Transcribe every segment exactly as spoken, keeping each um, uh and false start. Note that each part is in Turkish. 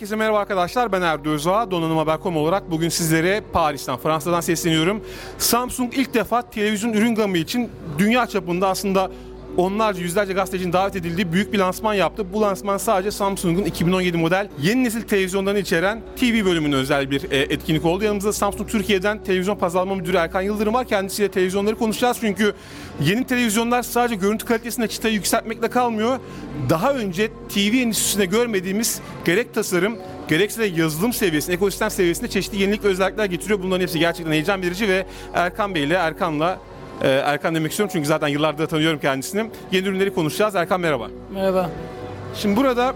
Herkese merhaba arkadaşlar, ben Erdo Özağ. Donanım Haber nokta com olarak bugün sizlere Paris'ten, Fransa'dan sesleniyorum. Samsung ilk defa televizyon ürün gamı için dünya çapında aslında onlarca, yüzlerce gazetecinin davet edildiği büyük bir lansman yaptı. Bu lansman sadece Samsung'un iki bin on yedi model yeni nesil televizyonlarını içeren T V bölümüne özel bir e, etkinlik oldu. Yanımızda Samsung Türkiye'den televizyon pazarlama müdürü Erkan Yıldırım var. Kendisiyle televizyonları konuşacağız çünkü yeni televizyonlar sadece görüntü kalitesinde çıtayı yükseltmekle kalmıyor. Daha önce T V endüstrisinde görmediğimiz gerek tasarım, gerekse de yazılım seviyesinde, ekosistem seviyesinde çeşitli yenilik ve özellikler getiriyor. Bunların hepsi gerçekten heyecan verici ve Erkan Bey ile Erkan'la Ee, Erkan demek istiyorum çünkü zaten yıllardır tanıyorum kendisini. Yeni ürünleri konuşacağız. Erkan merhaba. Merhaba. Şimdi burada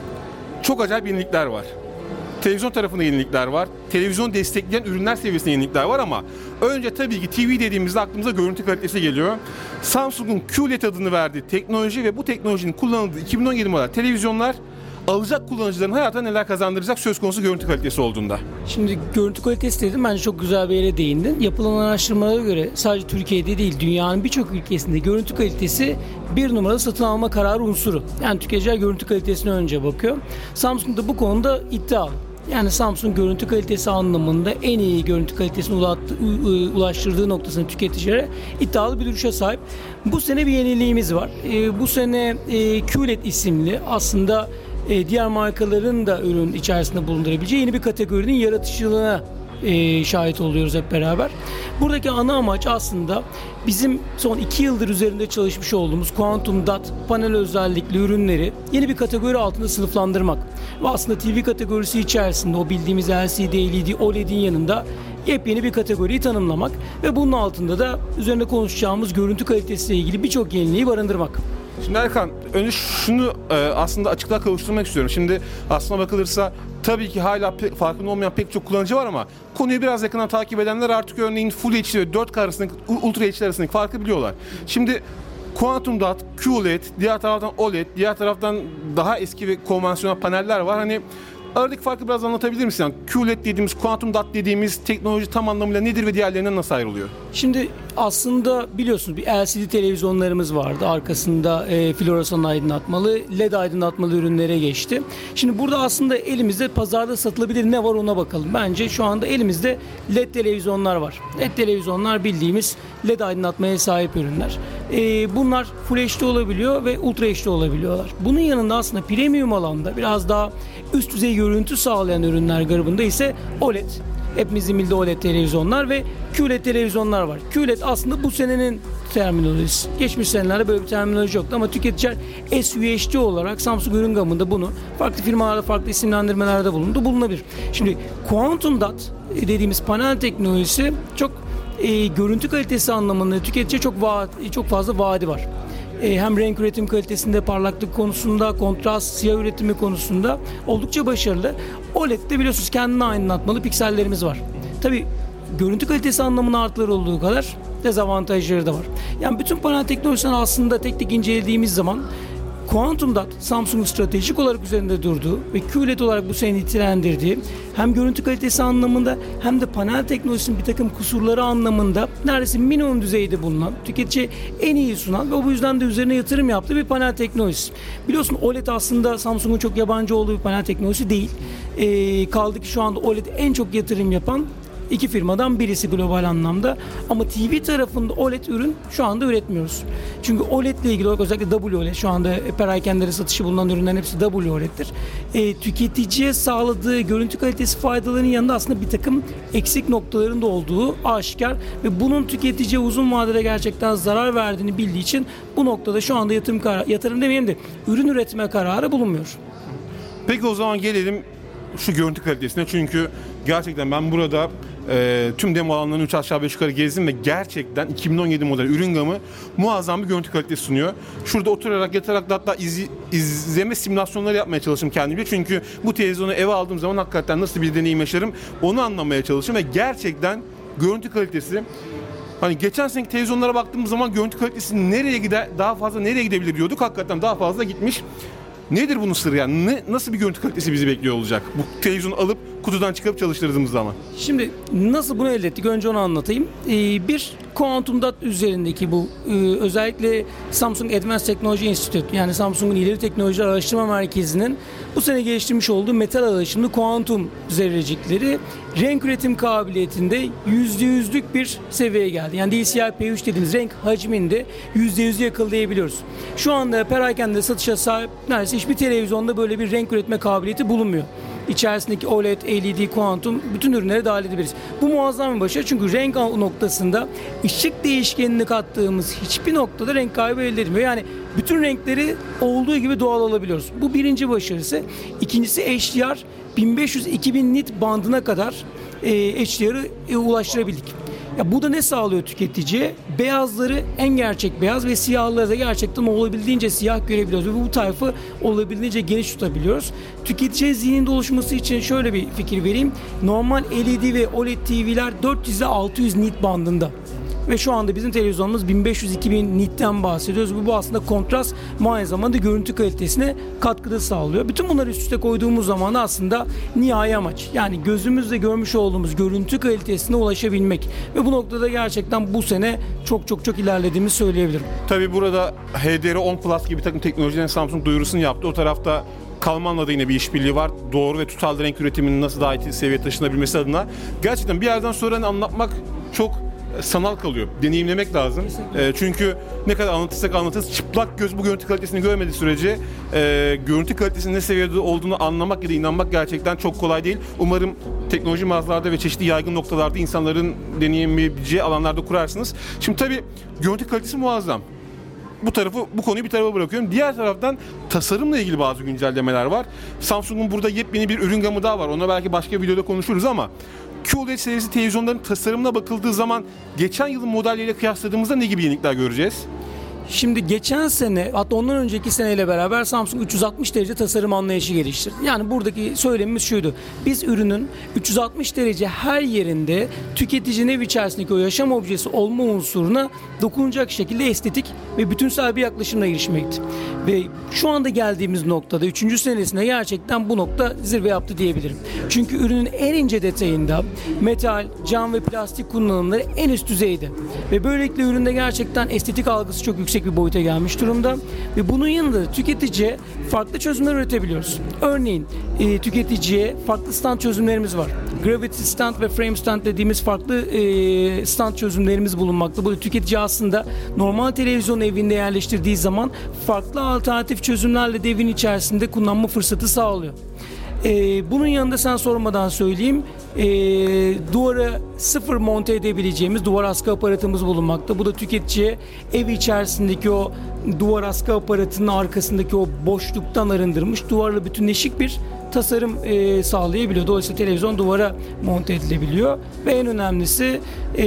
çok acayip yenilikler var. Televizyon tarafında yenilikler var. Televizyon destekleyen ürünler seviyesinde yenilikler var ama önce tabii ki T V dediğimizde aklımıza görüntü kalitesi geliyor. Samsung'un Q L E D adını verdiği teknoloji ve bu teknolojinin kullanıldığı iki bin on yedi model televizyonlar alacak kullanıcıların hayatına neler kazandıracak söz konusu görüntü kalitesi olduğunda. Şimdi görüntü kalitesi dedim, bence çok güzel bir yere değindin. Yapılan araştırmalara göre sadece Türkiye'de değil, dünyanın birçok ülkesinde görüntü kalitesi bir numaralı satın alma kararı unsuru. Yani tüketiciler görüntü kalitesine önce bakıyor. Samsung da bu konuda iddialı. Yani Samsung görüntü kalitesi anlamında en iyi görüntü kalitesini ulaştırdığı noktasını tüketicilere iddialı bir duruşa sahip. Bu sene bir yeniliğimiz var. Bu sene Q L E D isimli aslında E, diğer markaların da ürün içerisinde bulundurabileceği yeni bir kategorinin yaratıcılığına e, şahit oluyoruz hep beraber. Buradaki ana amaç aslında bizim son iki yıldır üzerinde çalışmış olduğumuz Quantum Dot panel özellikli ürünleri yeni bir kategori altında sınıflandırmak. Ve aslında T V kategorisi içerisinde o bildiğimiz L C D, L E D, O L E D'in yanında yepyeni bir kategoriyi tanımlamak ve bunun altında da üzerinde konuşacağımız görüntü kalitesiyle ilgili birçok yeniliği barındırmak. Şimdi Erkan, önce şunu e, aslında açıklığa kavuşturmak istiyorum. Şimdi aslına bakılırsa tabii ki hala pe- farkında olmayan pek çok kullanıcı var ama konuyu biraz yakından takip edenler artık örneğin Full H D ve dört K arasındaki, Ultra H D arasındaki farkı biliyorlar. Şimdi Quantum Dot, Q L E D, diğer taraftan O L E D, diğer taraftan daha eski ve konvansiyonel paneller var. Hani aradaki farkı biraz anlatabilir misin? Yani Q L E D dediğimiz, Quantum Dot dediğimiz teknoloji tam anlamıyla nedir ve diğerlerinden nasıl ayrılıyor? Şimdi aslında biliyorsunuz bir L C D televizyonlarımız vardı. Arkasında e, floresan aydınlatmalı, L E D aydınlatmalı ürünlere geçti. Şimdi burada aslında elimizde pazarda satılabilir ne var ona bakalım. Bence şu anda elimizde L E D televizyonlar var. L E D televizyonlar bildiğimiz L E D aydınlatmaya sahip ürünler. E, bunlar Full H D olabiliyor ve Ultra H D olabiliyorlar. Bunun yanında aslında premium alanda biraz daha üst düzey görüntü sağlayan ürünler grubunda ise O L E D. Hepimizin bildiği O L E D televizyonlar ve Q L E D televizyonlar var. Q L E D aslında bu senenin terminolojisi. Geçmiş senelerde böyle bir terminoloji yoktu ama tüketiciler S U H D olarak Samsung ürün gamında bunu farklı firmalarda farklı isimlendirmelerde bulundu, bulunabilir. Şimdi Quantum Dot dediğimiz panel teknolojisi çok e, görüntü kalitesi anlamında tüketiciye çok vaat, çok fazla vaadi var. Hem renk üretim kalitesinde, parlaklık konusunda, kontrast, siyah üretimi konusunda oldukça başarılı. O L E D'de biliyorsunuz kendine aydınlatmalı piksellerimiz var. Tabii görüntü kalitesi anlamında artıları olduğu kadar dezavantajları da var. Yani bütün panel teknolojisini aslında tek tek incelediğimiz zaman Quantum Dot Samsung'un stratejik olarak üzerinde durduğu ve Q L E D olarak bu sene nitelendirdiği hem görüntü kalitesi anlamında hem de panel teknolojisinin bir takım kusurları anlamında neredeyse minimum düzeyde bulunan, tüketiciye en iyi sunan ve bu yüzden de üzerine yatırım yaptığı bir panel teknolojisi. Biliyorsun O L E D aslında Samsung'un çok yabancı olduğu bir panel teknolojisi değil. Ee, kaldı ki şu anda O L E D en çok yatırım yapan İki firmadan birisi global anlamda. Ama T V tarafında O L E D ürün şu anda üretmiyoruz. Çünkü O L E D ile ilgili olarak özellikle W O L E D şu anda perakendere satışı bulunan ürünlerin hepsi W O L E D'tir. E, tüketiciye sağladığı görüntü kalitesi faydalarının yanında aslında bir takım eksik noktaların da olduğu aşikar ve bunun tüketiciye uzun vadede gerçekten zarar verdiğini bildiği için bu noktada şu anda yatırım kararı, yatırım demeyelim de ürün üretme kararı bulunmuyor. Peki o zaman gelelim şu görüntü kalitesine çünkü gerçekten ben burada e, tüm demo alanlarını üç aşağı beş yukarı gezdim ve gerçekten iki bin on yedi model ürün gamı muazzam bir görüntü kalitesi sunuyor. Şurada oturarak yatarak da hatta iz, izleme simülasyonları yapmaya çalıştım kendimce çünkü bu televizyonu eve aldığım zaman hakikaten nasıl bir deneyim yaşarım onu anlamaya çalıştım ve gerçekten görüntü kalitesi hani geçen seneki televizyonlara baktığımız zaman görüntü kalitesi nereye gider daha fazla nereye gidebilir diyorduk hakikaten daha fazla gitmiş. Nedir bunun sırrı yani? Ne, nasıl bir görüntü kalitesi bizi bekliyor olacak? Bu televizyonu alıp kutudan çıkarıp çalıştırdığımız zaman. Şimdi nasıl bunu elde ettik? Önce onu anlatayım. Ee, bir Quantum Dot üzerindeki bu e, özellikle Samsung Advanced Technology Institute, yani Samsung'un İleri Teknolojiler Araştırma Merkezi'nin bu sene geliştirmiş olduğu metal alaşımlı kuantum zerrecikleri renk üretim kabiliyetinde yüzde yüzlük bir seviyeye geldi. Yani D C I P üç dediğimiz renk hacminde yüzde yüzü yakalayabiliyoruz. Şu anda perakende satışa sahip neredeyse hiçbir televizyonda böyle bir renk üretme kabiliyeti bulunmuyor. İçerisindeki O L E D, L E D, kuantum bütün ürünlere dahil edebiliriz. Bu muazzam bir başarı, çünkü renk noktasında ışık değişkenini kattığımız hiçbir noktada renk kaybı elde edilmiyor. Yani bütün renkleri olduğu gibi doğal alabiliyoruz. Bu birinci başarısı. İkincisi H D R bin beş yüz iki bin nit bandına kadar e, H D R'ı e, ulaştırabildik. Ya bu da ne sağlıyor tüketiciye? Beyazları en gerçek beyaz ve siyahları da gerçekten olabildiğince siyah görebiliyoruz. Ve bu tayfı olabildiğince geniş tutabiliyoruz. Tüketiciye zihninde oluşması için şöyle bir fikir vereyim. Normal L E D ve O L E D T V'ler dört yüz ile altı yüz nit bandında. Ve şu anda bizim televizyonumuz bin beş yüz iki bin nitten bahsediyoruz. Bu, bu aslında kontrast, aynı zamanda görüntü kalitesine katkıda sağlıyor. Bütün bunları üst üste koyduğumuz zaman aslında nihai amaç, yani gözümüzle görmüş olduğumuz görüntü kalitesine ulaşabilmek. Ve bu noktada gerçekten bu sene çok çok çok ilerlediğimizi söyleyebilirim. Tabii burada H D R on Plus gibi takım teknolojilerin Samsung duyurusunu yaptı. O tarafta Kalman'la da yine bir işbirliği var. Doğru ve tutarlı renk üretiminin nasıl daha iyi seviyeye taşınabilmesi adına. Gerçekten bir yerden sonra anlatmak çok sanal kalıyor. Deneyimlemek lazım. E, çünkü ne kadar anlatırsak anlatırız, çıplak göz bu görüntü kalitesini görmediği sürece e, görüntü kalitesinin ne seviyede olduğunu anlamak ya da inanmak gerçekten çok kolay değil. Umarım teknoloji mağazalarda ve çeşitli yaygın noktalarda insanların deneyimleyebileceği alanlarda kurarsınız. Şimdi tabii görüntü kalitesi muazzam. Bu tarafı, bu konuyu bir tarafa bırakıyorum. Diğer taraftan tasarımla ilgili bazı güncellemeler var. Samsung'un burada yepyeni bir ürün gamı daha var. Ona belki başka bir videoda konuşuruz ama Q L E D serisi televizyonların tasarımına bakıldığı zaman geçen yılın modelleriyle kıyasladığımızda ne gibi yenilikler göreceğiz? Şimdi geçen sene, hatta ondan önceki seneyle beraber Samsung üç yüz altmış derece tasarım anlayışı geliştirdi. Yani buradaki söylemimiz şuydu: biz ürünün üç yüz altmış derece her yerinde tüketicinin ev içerisindeki o yaşam objesi olma unsuruna dokunacak şekilde estetik ve bütünsel bir yaklaşımla girişmekti. Ve şu anda geldiğimiz noktada üçüncü senesinde gerçekten bu nokta zirve yaptı diyebilirim. Çünkü ürünün en ince detayında metal, cam ve plastik kullanımları en üst düzeyde. Ve böylelikle üründe gerçekten estetik algısı çok yüksek bir boyuta gelmiş durumda. Ve bunun yanında tüketiciye farklı çözümler üretebiliyoruz. Örneğin e, tüketiciye farklı stand çözümlerimiz var. Gravity stand ve frame stand dediğimiz farklı e, stand çözümlerimiz bulunmakta. Bu tüketici aslında normal televizyon evinde yerleştirdiği zaman farklı alternatif çözümlerle de evin içerisinde kullanma fırsatı sağlıyor. Ee, bunun yanında sen sormadan söyleyeyim, ee, duvara sıfır monte edebileceğimiz duvar askı aparatımız bulunmakta. Bu da tüketiciye ev içerisindeki o duvar askı aparatının arkasındaki o boşluktan arındırmış, duvarla bütünleşik bir tasarım e, sağlayabiliyor. Dolayısıyla televizyon duvara monte edilebiliyor. Ve en önemlisi e,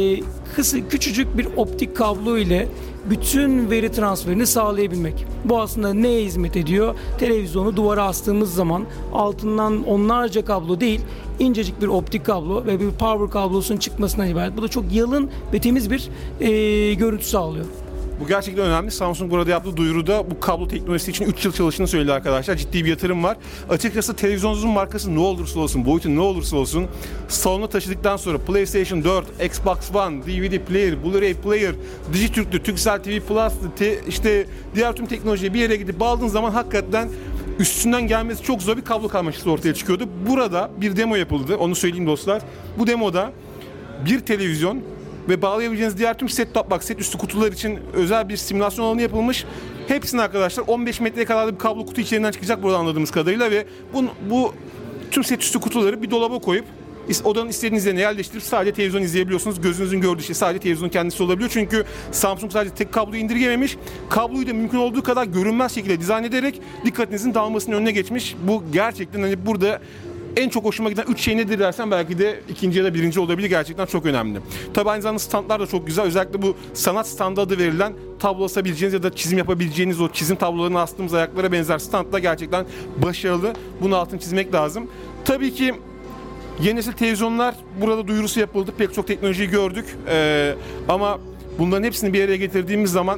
kısa, küçücük bir optik kablo ile bütün veri transferini sağlayabilmek. Bu aslında neye hizmet ediyor? Televizyonu duvara astığımız zaman altından onlarca kablo değil, incecik bir optik kablo ve bir power kablosunun çıkmasından ibaret. Bu da çok yalın ve temiz bir e, görüntü sağlıyor. Bu gerçekten önemli. Samsung burada yaptığı duyuruda bu kablo teknolojisi için üç yıl çalıştığını söyledi arkadaşlar. Ciddi bir yatırım var. Açıkçası televizyonunuzun markası ne olursa olsun, boyutu ne olursa olsun salona taşıdıktan sonra PlayStation dört, Xbox One, D V D player, Blu-ray player, Dijitürk'tü, Turkcell T V Plus'tı, te, işte diğer tüm teknolojiyi bir yere gidip bağladığın zaman hakikaten üstünden gelmesi çok zor bir kablo karmaşası ortaya çıkıyordu. Burada bir demo yapıldı. Onu söyleyeyim dostlar. Bu demoda bir televizyon ve bağlayabileceğiniz diğer tüm set-top box, set üstü kutular için özel bir simülasyon alanı yapılmış. Hepsini arkadaşlar on beş metreye kadar bir kablo kutu içerisinden çıkacak burada anladığımız kadarıyla ve bu, bu tüm set üstü kutuları bir dolaba koyup odanın istediğiniz yerine yerleştirip sadece televizyon izleyebiliyorsunuz. Gözünüzün gördüğü şey sadece televizyonun kendisi olabiliyor. Çünkü Samsung sadece tek kabloyu indirgememiş. Kabloyu da mümkün olduğu kadar görünmez şekilde dizayn ederek dikkatinizin dağılmasının önüne geçmiş. Bu gerçekten hani burada en çok hoşuma giden üç şey nedir dersen belki de ikinci ya da birinci olabilir. Gerçekten çok önemli. Tabii aynı zamanda standlar da çok güzel. Özellikle bu sanat standı adı verilen tablo asabileceğiniz ya da çizim yapabileceğiniz o çizim tablolarını astığımız ayaklara benzer stand da gerçekten başarılı. Bunu altını çizmek lazım. Tabii ki yeni nesil televizyonlar burada duyurusu yapıldı. Pek çok teknolojiyi gördük. Ee, ama bunların hepsini bir araya getirdiğimiz zaman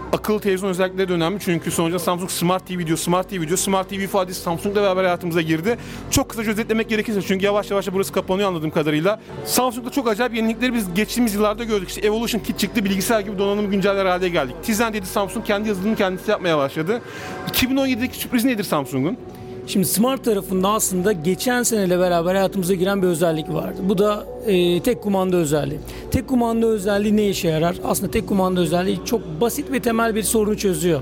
akıllı televizyon özellikleri de önemli. Çünkü sonuçta Samsung Smart T V diyor, Smart T V diyor. Smart T V ifadesi Samsung'la beraber hayatımıza girdi. Çok kısaca özetlemek gerekirse, çünkü yavaş yavaş burası kapanıyor anladığım kadarıyla. Samsung'da çok acayip yenilikleri biz geçtiğimiz yıllarda gördük. İşte Evolution Kit çıktı, bilgisayar gibi donanım günceller hale geldik. Tizen dedi Samsung, kendi yazılımını kendisi yapmaya başladı. iki bin on yedideki sürpriz nedir Samsung'un? Şimdi Smart tarafında aslında geçen seneyle beraber hayatımıza giren bir özellik vardı. Bu da e, tek kumanda özelliği. Tek kumanda özelliği ne işe yarar? Aslında tek kumanda özelliği çok basit ve temel bir sorunu çözüyor.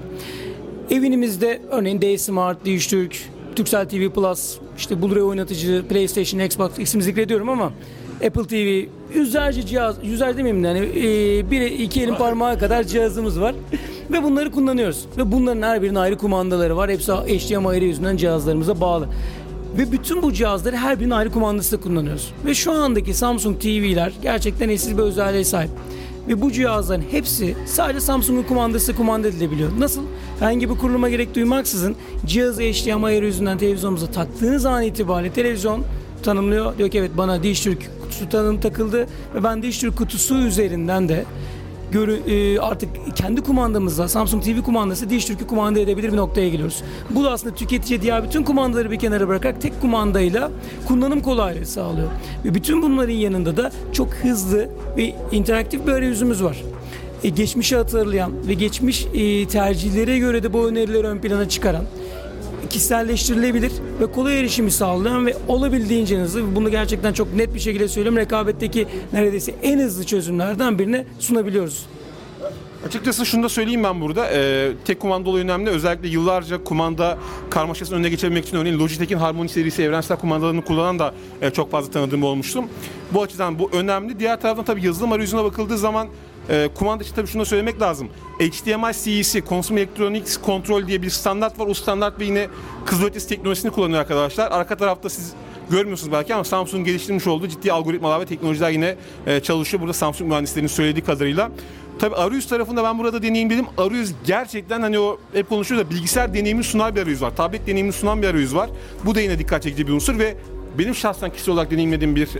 Evinizde örneğin D Smart, Diş Türk, Turkcell T V Plus, işte Blu-ray oynatıcı, PlayStation, Xbox, ismini zikrediyorum ama Apple T V, yüzlerce cihaz, yüzlerce demeyeyim yani e, bir iki elin parmağı kadar cihazımız var. Ve bunları kullanıyoruz. Ve bunların her birinin ayrı kumandaları var. Hepsi H D M I ayrı yüzünden cihazlarımıza bağlı. Ve bütün bu cihazları her birinin ayrı kumandasıyla kullanıyoruz. Ve şu andaki Samsung T V'ler gerçekten eşsiz bir özelliğe sahip. Ve bu cihazların hepsi sadece Samsung'un kumandası kumanda edilebiliyor. Nasıl? Herhangi bir kuruluma gerek duymaksızın cihazı H D M I ayrı yüzünden televizyonumuza taktığınız an itibariyle televizyon tanımlıyor. Diyor ki evet, bana Diş Türk kutusu tanım takıldı ve ben Diş Türk kutusu üzerinden de Görü, e, artık kendi kumandamızla Samsung T V kumandası Diş Türk'ü kumanda edebilir bir noktaya geliyoruz. Bu da aslında tüketiciye diğer bütün kumandaları bir kenara bırakarak tek kumandayla kullanım kolaylığı sağlıyor. Ve bütün bunların yanında da çok hızlı ve interaktif bir arayüzümüz var. E, geçmişi hatırlayan ve geçmiş e, tercihlere göre de bu önerileri ön plana çıkaran, kişiselleştirilebilir ve kolay erişimi sağlayan ve olabildiğince hızlı, bunu gerçekten çok net bir şekilde söylüyorum, rekabetteki neredeyse en hızlı çözümlerden birini sunabiliyoruz. Açıkçası şunu da söyleyeyim ben burada. Ee, tek kumandalı önemli. Özellikle yıllarca kumanda karmaşasının önüne geçebilmek için örneğin Logitech'in Harmony serisi evrensel kumandalarını kullanan da e, çok fazla tanıdığım olmuştum. Bu açıdan bu önemli. Diğer taraftan tabii yazılım arayüzüne bakıldığı zaman e, kumanda için tabii şunu da söylemek lazım. H D M I C E C, Consumer Electronics Control diye bir standart var. O standart ve yine kızılötesi teknolojisini kullanıyor arkadaşlar. Arka tarafta siz görmüyorsunuz belki ama Samsung'un geliştirmiş olduğu ciddi algoritmalar ve teknolojiler yine e, çalışıyor. Burada Samsung mühendislerinin söylediği kadarıyla. Tabii arayüz tarafında ben burada deneyimledim. Arayüz gerçekten hani o hep konuşuyor da bilgisayar deneyimini sunan bir arayüz var. Tablet deneyimini sunan bir arayüz var. Bu da yine dikkat çekici bir unsur ve benim şahsen kişisel olarak deneyimlediğim bir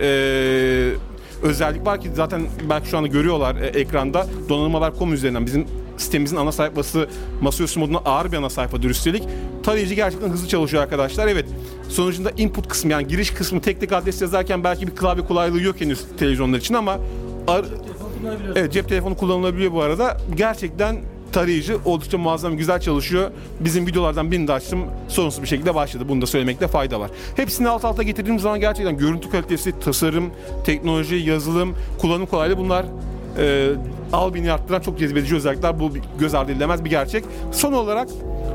e, özellik var ki zaten belki şu anda görüyorlar e, ekranda. donanım haber nokta com üzerinden bizim sitemizin ana sayfası masaüstü moduna ağır bir ana sayfadır üstelik. Tarayıcı gerçekten hızlı çalışıyor arkadaşlar. Evet, sonucunda input kısmı yani giriş kısmı tek tek adres yazarken belki bir klavye kolaylığı yok henüz televizyonlar için ama ar- evet, cep telefonu kullanılabiliyor bu arada. Gerçekten tarayıcı oldukça muazzam, güzel çalışıyor. Bizim videolardan birini de açtım. Sorunsuz bir şekilde başladı. Bunu da söylemekte fayda var. Hepsini alt alta getirdiğimiz zaman gerçekten görüntü kalitesi, tasarım, teknoloji, yazılım, kullanım kolaylığı bunlar e, albini arttıran çok cezbedici özellikler. Bu göz ardı edilemez bir gerçek. Son olarak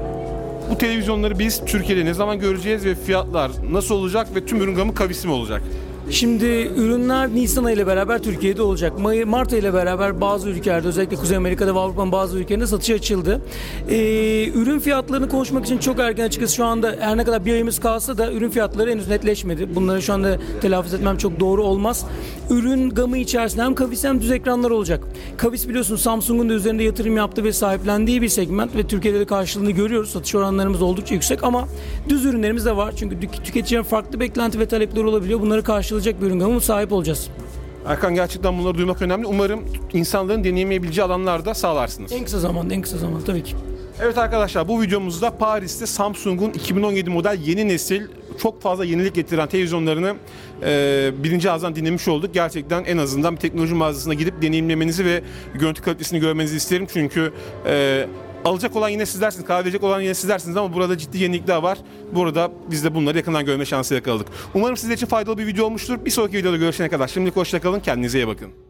bu televizyonları biz Türkiye'de ne zaman göreceğiz ve fiyatlar nasıl olacak ve tüm ürün gamı kavisi mi olacak? Şimdi ürünler Nisan ayı ile beraber Türkiye'de olacak. Mart ayı ile beraber bazı ülkelerde, özellikle Kuzey Amerika'da ve Avrupa'nın bazı ülkelerinde satışa açıldı. Ee, ürün fiyatlarını konuşmak için çok erken, açıkçası şu anda her ne kadar bir ayımız kalsa da ürün fiyatları henüz netleşmedi. Bunları şu anda telaffuz etmem çok doğru olmaz. Ürün gamı içerisinde hem kavis hem düz ekranlar olacak. Kavis biliyorsunuz Samsung'un da üzerinde yatırım yaptığı ve sahiplendiği bir segment ve Türkiye'de de karşılığını görüyoruz. Satış oranlarımız oldukça yüksek ama düz ürünlerimiz de var. Çünkü tüketicilerin farklı beklenti ve talepleri olabiliyor. Bunları karşılayacak bir ürün gamına sahip olacağız. Erkan, gerçekten bunları duymak önemli. Umarım insanların deneyemeyebileceği alanlarda sağlarsınız. En kısa zamanda, en kısa zamanda tabii ki. Evet arkadaşlar, bu videomuzda Paris'te Samsung'un iki bin on yedi model yeni nesil çok fazla yenilik getiren televizyonlarını e, birinci ağızdan dinlemiş olduk. Gerçekten en azından bir teknoloji mağazasına gidip deneyimlemenizi ve görüntü kalitesini görmenizi isterim. Çünkü e, alacak olan yine sizlersiniz, karar verecek olan yine sizlersiniz ama burada ciddi yenilikler var. Burada biz de bunları yakından görme şansı yakaladık. Umarım sizler için faydalı bir video olmuştur. Bir sonraki videoda görüşene kadar şimdilik hoşça kalın, kendinize iyi bakın.